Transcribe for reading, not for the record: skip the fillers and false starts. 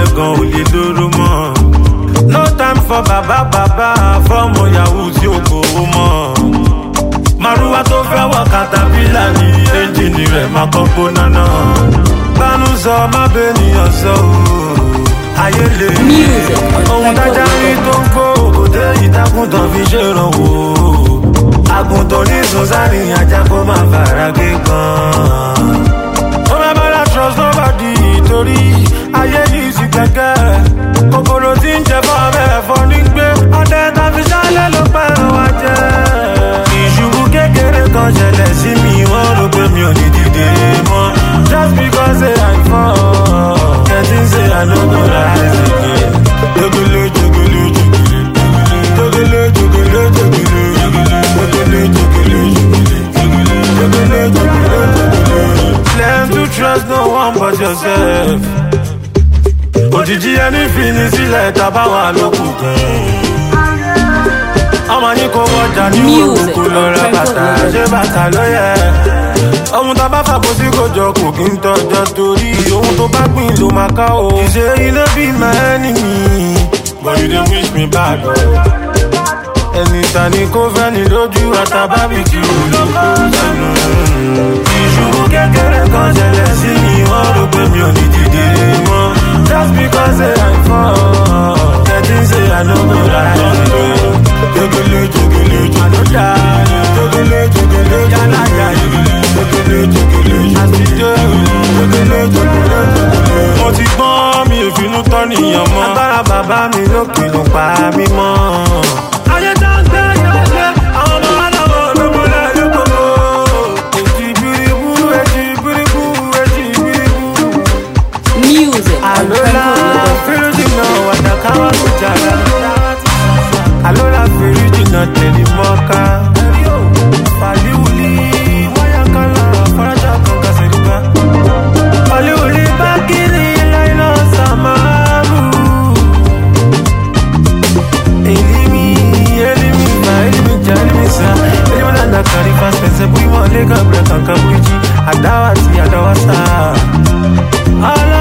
gan ò lè lóró mọ́. No time for bàbá fọ́ọ̀mù yahoo tí ó kò ó mọ́. Màrúwá tó fẹ́ wọ katapila ní ẹ́ńjìnì rẹ̀ máa kọ́kọ́ náná. Gbanú sọ má bẹ́ẹ̀ nìyàn sọ ooo. Ayé lè ohun dájá rí tó ń kó òkòtẹ́ ìtakùntàn fi ṣèrànwọ́. Àgùntàn ní sọ́sárì ajá kó máa fara kíkan. Ó máa bára trust nobody torí ayé yìí sì kẹ̀kẹ́. Kòkòrò tí ń jẹ fọ́ bẹ́ẹ̀ fọ́ ní gbé. Ọdẹ tàbí sálẹ̀ ló pẹ́ wá jẹ́. Ìṣubú kékeré kan ṣẹlẹ̀ sí mi, wọ́n rò pé mi ò ní dìde mọ́. Just because say I fall, getting say I no go rise again. Jogele, jogele, jogele, jogele, jogele, jogele, jogele, jogele, jogele, jogele, jogele. Learn to trust no one but yourself. Òjijì ẹni fi ní sílẹ̀ tábà wà lókùnkùn. Ọmọ ní kò wọ́jà ní òkùnkùn lọ ra bàtà, ṣé bàtà ló yẹ? Ohun tá bá fàbọ̀ sí kò jọ kò kí ń tọ́jọ́ torí ohun tó bá gbìn ló máa ká o. Ìṣe ilé bí my enemy, but you dey wish me bad o. Ẹni ta ni kò fẹ́ ni lójú àtàbábìkì ló kó sẹ́nu. Ìṣubú kékeré kan ṣẹlẹ̀ sí mi, wọ́n rò pé mi ò ní dìde mọ́. Just because say I fall, getting say I no go rise again. Jogele, jogele, jogele, jogele, jogele, yálà yá jogele, jogele, jogele, jogele, jogele, jogele. Mo ti gbọ́n mi ìfinú tán nìyàn mọ́. Agbára bàbá mi lókè ló pa mí mọ́. Ayé tá ń gbé yẹlẹ, àwọn ọmọ aláwọ̀ ló mọ́lẹ̀ lókòkò. Èjì biribu, èjì biribu, èjì biribu. Music. Alola, Firujina, Wadakawa Kujara. Alola, Firujina, Telimoka. Faliuli, Wayakala, Faraja, Kankaseriba. Faliuli, Bakiri, Laila, Samaru. Elimi, Janimisa. Elimi, Nanda, Karifa, Spencer, Buimo, Lega, Brekan, Kambuji. Adawati, Adawasa.